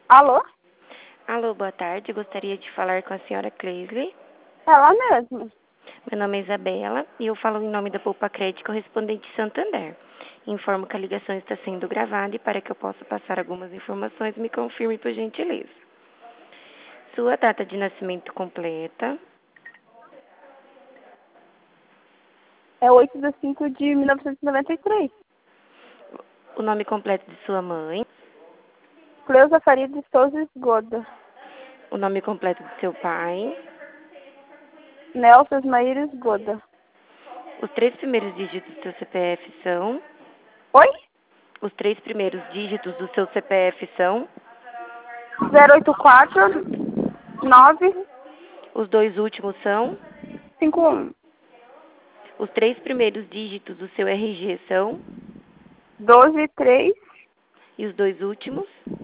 Alô? Alô, boa tarde. Gostaria de falar com a senhora Cleisley. Ela mesma. Meu nome é Isabela e eu falo em nome da Poupa Crédito correspondente Santander. Informo que a ligação está sendo gravada e para que eu possa passar algumas informações, me confirme por gentileza. Sua data de nascimento completa. É 8/5/1993. O nome completo de sua mãe. Cleusa Faria de Souza Esgoda. O nome completo de seu pai. Nelson Ismaíra Esgoda. Os 3 primeiros dígitos do seu CPF são... Oi? Os 3 primeiros dígitos do seu CPF são... 084 9 Os 2 últimos são... 51 Os 3 primeiros dígitos do seu RG são... 12 3 E os 2 últimos?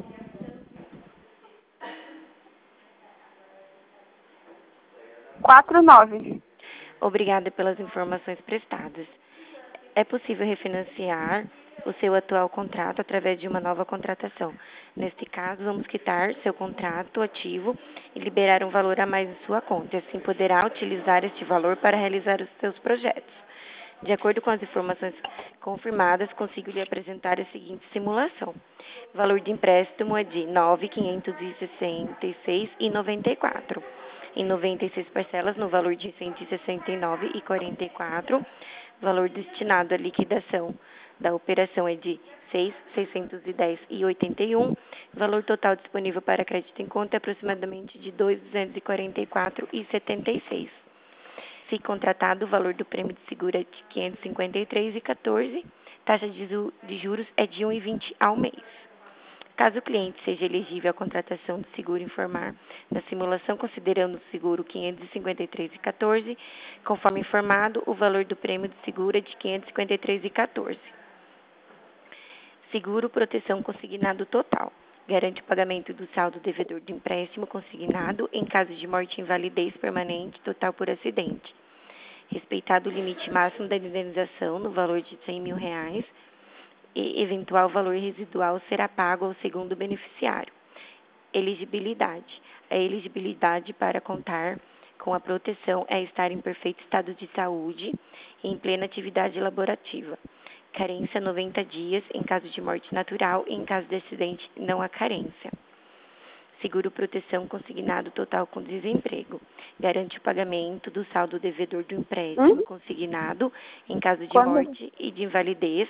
49. Obrigada pelas informações prestadas. É possível refinanciar o seu atual contrato através de uma nova contratação. Neste caso, vamos quitar seu contrato ativo e liberar um valor a mais em sua conta. Assim, poderá utilizar este valor para realizar os seus projetos. De acordo com as informações confirmadas, consigo lhe apresentar a seguinte simulação. O valor de empréstimo é de R$ 9.566,94. Em 96 parcelas, no valor de R$ 169,44. Valor destinado à liquidação da operação é de R$ 6.610,81. Valor total disponível para crédito em conta é aproximadamente de R$ 2.244,76. Se contratado, o valor do prêmio de seguro é de R$ 553,14. Taxa de juros é de 1,20 ao mês. Caso o cliente seja elegível à contratação de seguro, informar na simulação, considerando o seguro R$ 553,14, conforme informado, o valor do prêmio de seguro é de R$ 553,14. Seguro proteção consignado total. Garante o pagamento do saldo devedor do empréstimo consignado em caso de morte e invalidez permanente total por acidente. Respeitado o limite máximo da indenização no valor de R$ 100 mil, e eventual valor residual será pago ao segundo beneficiário. Elegibilidade. A elegibilidade para contar com a proteção é estar em perfeito estado de saúde e em plena atividade laborativa. Carência 90 dias em caso de morte natural e em caso de acidente não há carência. Seguro proteção consignado total com desemprego. Garante o pagamento do saldo devedor do empréstimo consignado em caso de morte e de invalidez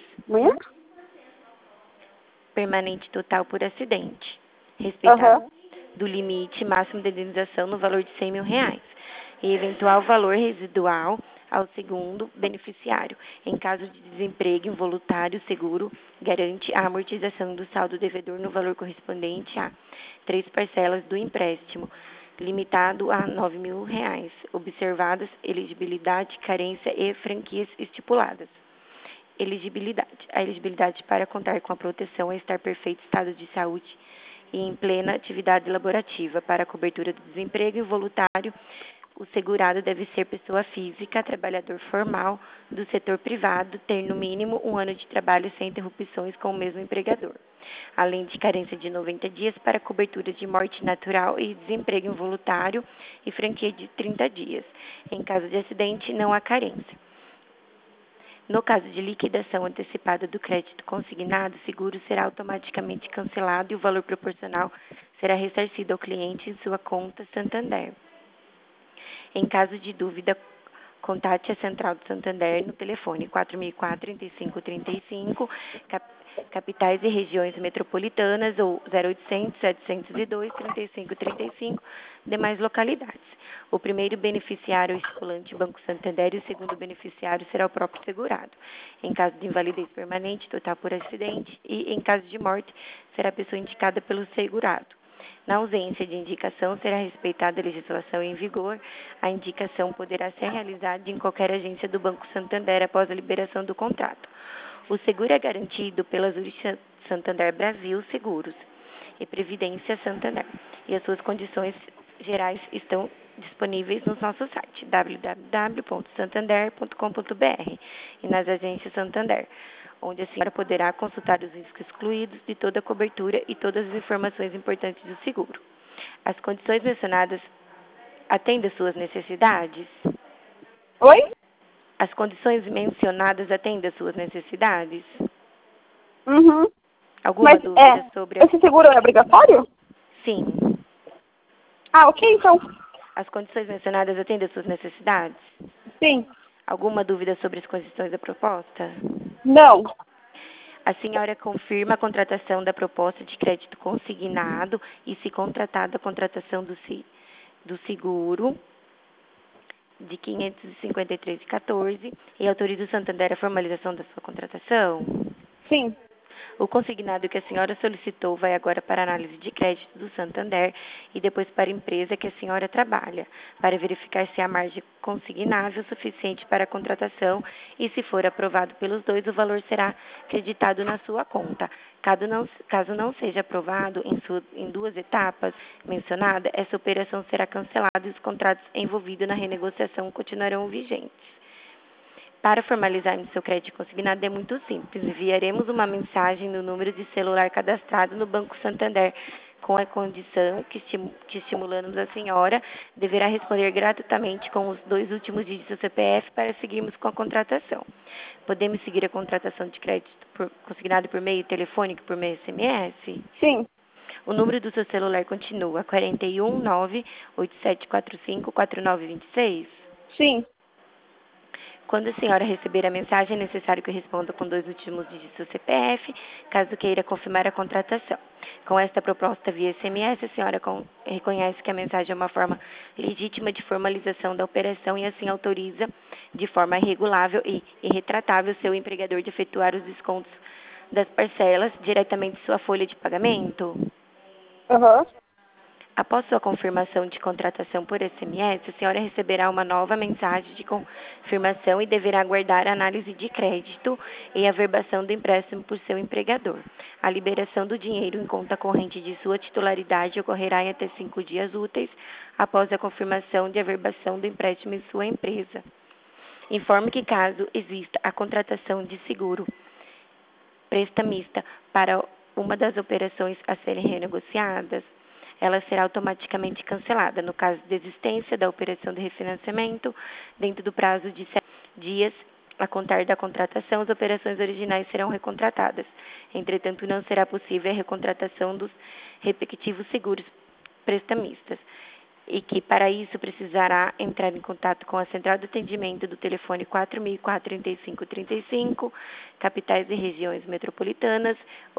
permanente total por acidente. Respeitado do limite máximo de indenização no valor de R$ 100 mil. E eventual valor residual ao segundo beneficiário. Em caso de desemprego involuntário, o seguro garante a amortização do saldo devedor no valor correspondente a 3 parcelas do empréstimo, limitado a R$ 9 mil, observadas elegibilidade, carência e franquias estipuladas. Elegibilidade. A elegibilidade para contar com a proteção é estar em perfeito estado de saúde e em plena atividade laborativa. Para a cobertura do desemprego involuntário, o segurado deve ser pessoa física, trabalhador formal do setor privado, ter no mínimo 1 ano de trabalho sem interrupções com o mesmo empregador, além de carência de 90 dias para cobertura de morte natural e desemprego involuntário e franquia de 30 dias. Em caso de acidente, não há carência. No caso de liquidação antecipada do crédito consignado, o seguro será automaticamente cancelado e o valor proporcional será ressarcido ao cliente em sua conta Santander. Em caso de dúvida, contate a Central do Santander no telefone 4004-3535, capitais e regiões metropolitanas, ou 0800-702-3535, demais localidades. O primeiro beneficiário é o estipulante Banco Santander e o segundo beneficiário será o próprio segurado. Em caso de invalidez permanente, total por acidente, e em caso de morte, será a pessoa indicada pelo segurado. Na ausência de indicação, será respeitada a legislação em vigor. A indicação poderá ser realizada em qualquer agência do Banco Santander após a liberação do contrato. O seguro é garantido pela Zurich Santander Brasil Seguros e Previdência Santander, e as suas condições gerais estão disponíveis no nosso site www.santander.com.br e nas agências Santander. onde a senhora poderá consultar os riscos excluídos de toda a cobertura e todas as informações importantes do seguro. As condições mencionadas atendem às suas necessidades? Oi? As condições mencionadas atendem às suas necessidades? Uhum. Alguma Mas, dúvida sobre... esse seguro é obrigatório? Sim. Ah, ok, então. As condições mencionadas atendem às suas necessidades? Sim. Alguma dúvida sobre as condições da proposta? Não. A senhora confirma a contratação da proposta de crédito consignado e, se contratada, a contratação do seguro de 553,14 e autoriza o Santander a formalização da sua contratação? Sim. O consignado que a senhora solicitou vai agora para a análise de crédito do Santander e depois para a empresa que a senhora trabalha, para verificar se há margem consignável suficiente para a contratação e, se for aprovado pelos dois, o valor será creditado na sua conta. Caso não seja aprovado em duas etapas mencionadas, essa operação será cancelada e os contratos envolvidos na renegociação continuarão vigentes. Para formalizarmos seu crédito consignado é muito simples. Enviaremos uma mensagem no número de celular cadastrado no Banco Santander, com a condição que estimulamos a senhora deverá responder gratuitamente com os 2 últimos dígitos do CPF para seguirmos com a contratação. Podemos seguir a contratação de crédito consignado por meio telefônico e por meio SMS? Sim. O número do seu celular continua 41 98745 4926? Sim. Quando a senhora receber a mensagem, é necessário que responda com 2 últimos dígitos do CPF, caso queira confirmar a contratação. Com esta proposta via SMS, a senhora reconhece que a mensagem é uma forma legítima de formalização da operação e assim autoriza, de forma regulável e irretratável, seu empregador de efetuar os descontos das parcelas diretamente em sua folha de pagamento? Aham. Após sua confirmação de contratação por SMS, a senhora receberá uma nova mensagem de confirmação e deverá aguardar a análise de crédito e a verbação do empréstimo por seu empregador. A liberação do dinheiro em conta corrente de sua titularidade ocorrerá em até 5 dias úteis após a confirmação de averbação do empréstimo em sua empresa. Informe que, caso exista a contratação de seguro prestamista para uma das operações a serem renegociadas, ela será automaticamente cancelada. No caso de existência da operação de refinanciamento, dentro do prazo de 7 dias a contar da contratação, as operações originais serão recontratadas. Entretanto, não será possível a recontratação dos respectivos seguros prestamistas, e que, para isso, precisará entrar em contato com a central de atendimento do telefone 4004-3535, capitais e regiões metropolitanas, ou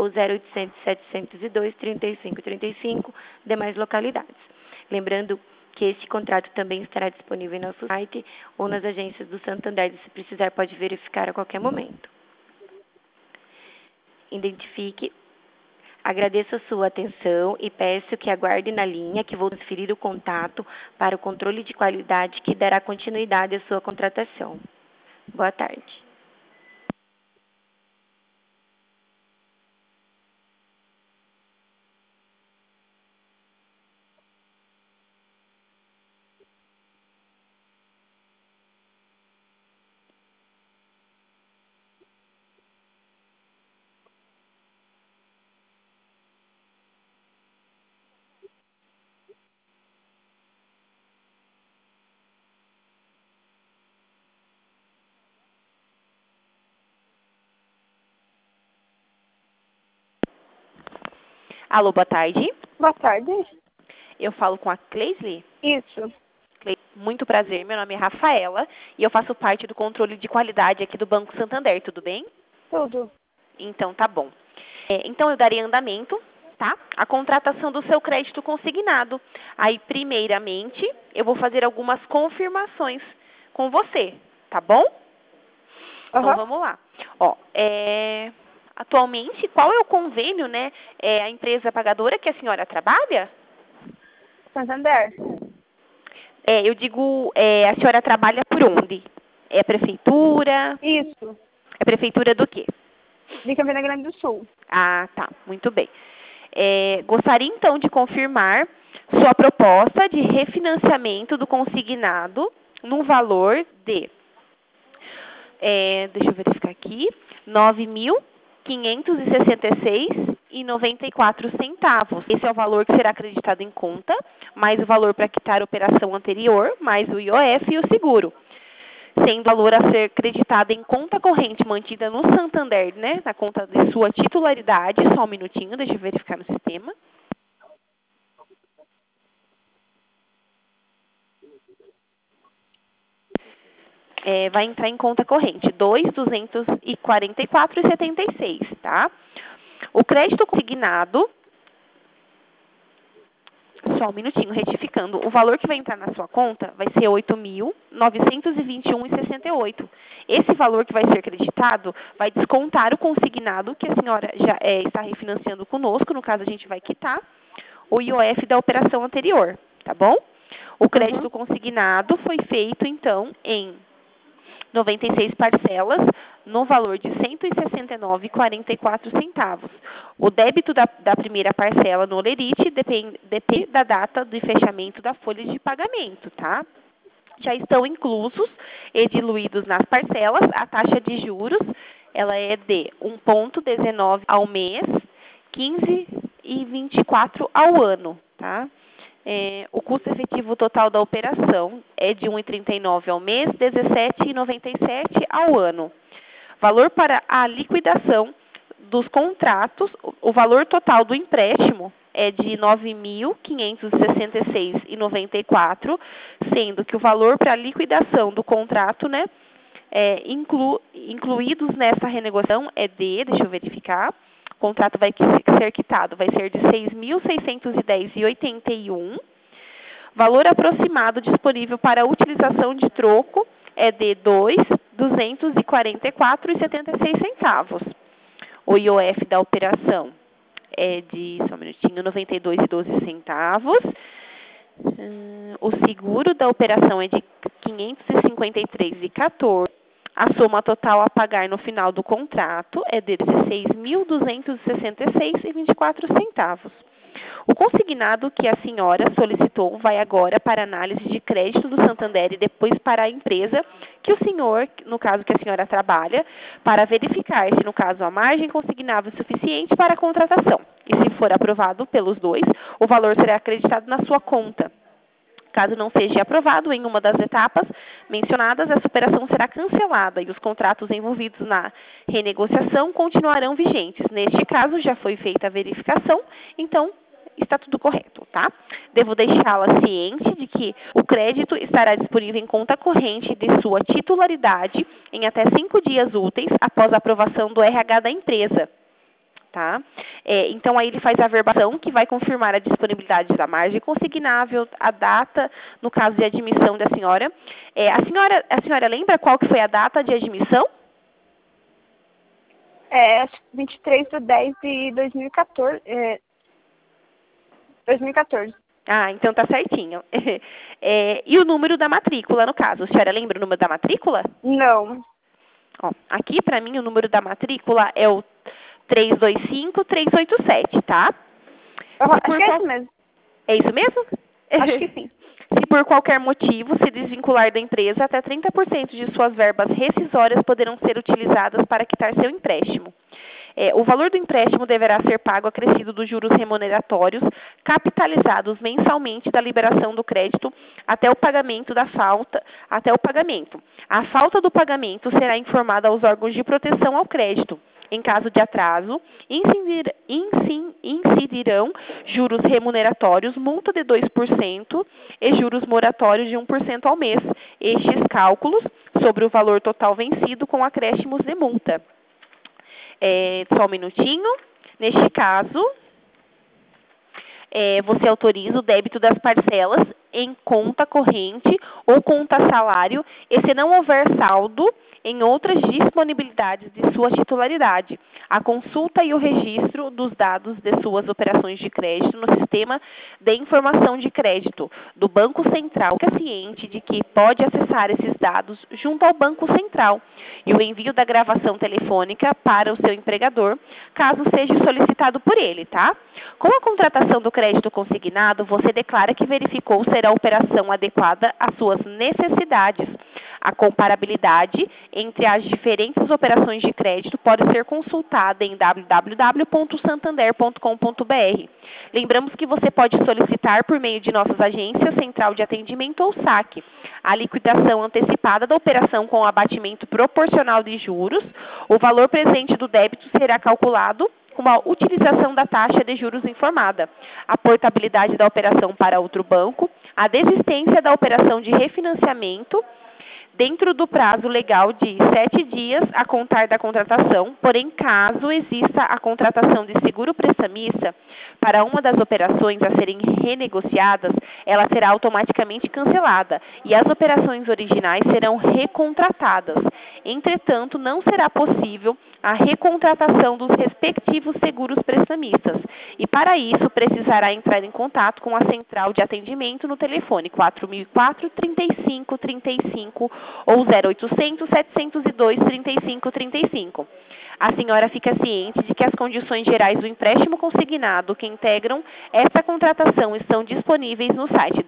0800-702-3535, demais localidades. Lembrando que este contrato também estará disponível em nosso site ou nas agências do Santander, e, se precisar, pode verificar a qualquer momento. Agradeço a sua atenção e peço que aguarde na linha, que vou transferir o contato para o controle de qualidade que dará continuidade à sua contratação. Boa tarde. Alô, boa tarde. Boa tarde. Eu falo com a Cleisli. Isso. Muito prazer, meu nome é Rafaela e eu faço parte do controle de qualidade aqui do Banco Santander, tudo bem? Tudo. Então, tá bom. Então, eu darei andamento, tá? A contratação do seu crédito consignado. Aí, primeiramente, eu vou fazer algumas confirmações com você, tá bom? Então, vamos lá. Ó, atualmente, qual é o convênio, né? É a empresa pagadora que a senhora trabalha? Santander. Eu digo, a senhora trabalha por onde? É a prefeitura? Isso. É prefeitura do quê? De Campina Grande do Sul. Ah, tá. Muito bem. Gostaria, então, de confirmar sua proposta de refinanciamento do consignado num valor de deixa eu verificar aqui, R$ 9.566,94. Esse é o valor que será acreditado em conta, mais o valor para quitar a operação anterior, mais o IOF e o seguro. Sendo o valor a ser acreditado em conta corrente mantida no Santander, né, na conta de sua titularidade. Só um minutinho, deixa eu verificar no sistema. Vai entrar em conta corrente, R$ 2.244,76, tá? O crédito consignado, só um minutinho, retificando, o valor que vai entrar na sua conta vai ser R$ 8.921,68. Esse valor que vai ser acreditado vai descontar o consignado que a senhora já está refinanciando conosco, no caso a gente vai quitar o IOF da operação anterior, tá bom? O crédito consignado foi feito, então, em 96 parcelas, no valor de R$ 169,44. O débito da primeira parcela no Olerite depende da data de fechamento da folha de pagamento, tá? Já estão inclusos e diluídos nas parcelas. A taxa de juros, ela é de 1,19 ao mês, 15,24 ao ano, tá? O custo efetivo total da operação é de R$ 1,39 ao mês, R$ 17,97 ao ano. Valor para a liquidação dos contratos, o valor total do empréstimo é de R$ 9.566,94, sendo que o valor para a liquidação do contrato, né, incluídos nessa renegociação deixa eu verificar, o contrato vai ser quitado, vai ser de R$ 6.610,81. Valor aproximado disponível para utilização de troco é de R$ 2.244,76. O IOF da operação é de, só um minutinho, R$ 92,12. O seguro da operação é de R$ 553,14. A soma total a pagar no final do contrato é de R$ 16.266,24. O consignado que a senhora solicitou vai agora para análise de crédito do Santander e depois para a empresa que o senhor, no caso que a senhora trabalha, para verificar se, no caso, a margem consignável é suficiente para a contratação. E se for aprovado pelos dois, o valor será acreditado na sua conta. Caso não seja aprovado em uma das etapas mencionadas, essa operação será cancelada e os contratos envolvidos na renegociação continuarão vigentes. Neste caso, já foi feita a verificação, então está tudo correto, tá? Devo deixá-la ciente de que o crédito estará disponível em conta corrente de sua titularidade em até 5 dias úteis após a aprovação do RH da empresa. Tá? Então, aí ele faz a averbação que vai confirmar a disponibilidade da margem consignável, a data, no caso de admissão da senhora. A senhora lembra qual que foi a data de admissão? Acho que 23/10/2014. 2014. Ah, então tá certinho. E o número da matrícula, no caso? A senhora lembra o número da matrícula? Não. Ó, aqui, para mim, o número da matrícula é o 325-387, tá? Acho que é isso mesmo. É isso mesmo? Acho que sim. Se por qualquer motivo se desvincular da empresa, até 30% de suas verbas rescisórias poderão ser utilizadas para quitar seu empréstimo. O valor do empréstimo deverá ser pago acrescido dos juros remuneratórios capitalizados mensalmente da liberação do crédito até o pagamento da falta, A falta do pagamento será informada aos órgãos de proteção ao crédito. Em caso de atraso, incidirão juros remuneratórios, multa de 2% e juros moratórios de 1% ao mês. Estes cálculos sobre o valor total vencido com acréscimos de multa. Só um minutinho. Neste caso, você autoriza o débito das parcelas em conta corrente ou conta salário e se não houver saldo em outras disponibilidades de sua titularidade. A consulta e o registro dos dados de suas operações de crédito no sistema de informação de crédito do Banco Central, fica ciente de que pode acessar esses dados junto ao Banco Central e o envio da gravação telefônica para o seu empregador, caso seja solicitado por ele, tá? Com a contratação do crédito consignado, você declara que verificou ser a operação adequada às suas necessidades. A comparabilidade entre as diferentes operações de crédito pode ser consultada em www.santander.com.br. Lembramos que você pode solicitar por meio de nossas agências, central de atendimento ou saque, a liquidação antecipada da operação com abatimento proporcional de juros. O valor presente do débito será calculado com a utilização da taxa de juros informada, a portabilidade da operação para outro banco, a desistência da operação de refinanciamento dentro do prazo legal de 7 dias a contar da contratação, porém, caso exista a contratação de seguro prestamista para uma das operações a serem renegociadas, ela será automaticamente cancelada e as operações originais serão recontratadas. Entretanto, não será possível a recontratação dos respectivos seguros prestamistas e, para isso, precisará entrar em contato com a central de atendimento no telefone 4004-3535 ou 0800 702 3535. A senhora fica ciente de que as condições gerais do empréstimo consignado que integram esta contratação estão disponíveis no site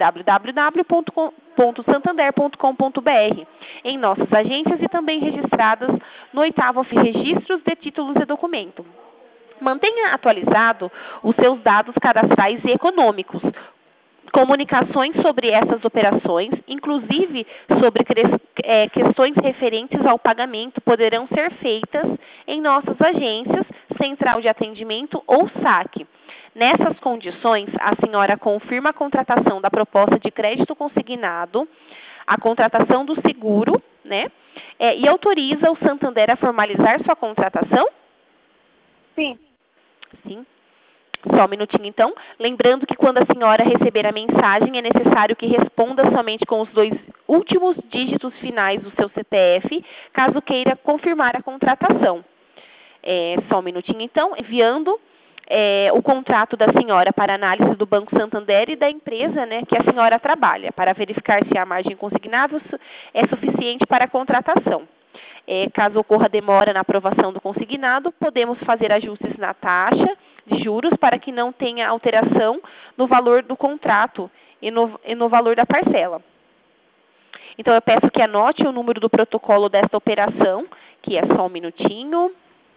www.santander.com.br, em nossas agências e também registradas no 8º Registros de Títulos e Documento. Mantenha atualizado os seus dados cadastrais e econômicos. Comunicações sobre essas operações, inclusive sobre questões referentes ao pagamento, poderão ser feitas em nossas agências, central de atendimento ou saque. Nessas condições, a senhora confirma a contratação da proposta de crédito consignado, a contratação do seguro, né? E autoriza o Santander a formalizar sua contratação? Sim. Sim. Só um minutinho, então. Lembrando que quando a senhora receber a mensagem, é necessário que responda somente com os 2 últimos dígitos finais do seu CPF, caso queira confirmar a contratação. Só um minutinho, então. Enviando o contrato da senhora para análise do Banco Santander e da empresa, né, que a senhora trabalha, para verificar se a margem consignável é suficiente para a contratação. Caso ocorra demora na aprovação do consignado, podemos fazer ajustes na taxa de juros para que não tenha alteração no valor do contrato e no valor da parcela. Então, eu peço que anote o número do protocolo desta operação, que é só um minutinho,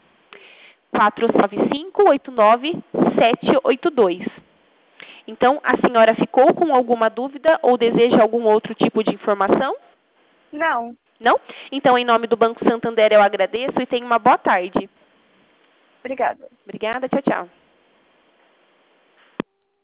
495-89-782. Então, a senhora ficou com alguma dúvida ou deseja algum outro tipo de informação? Não. Não? Então, em nome do Banco Santander, eu agradeço e tenha uma boa tarde. Obrigada. Obrigada, tchau, tchau.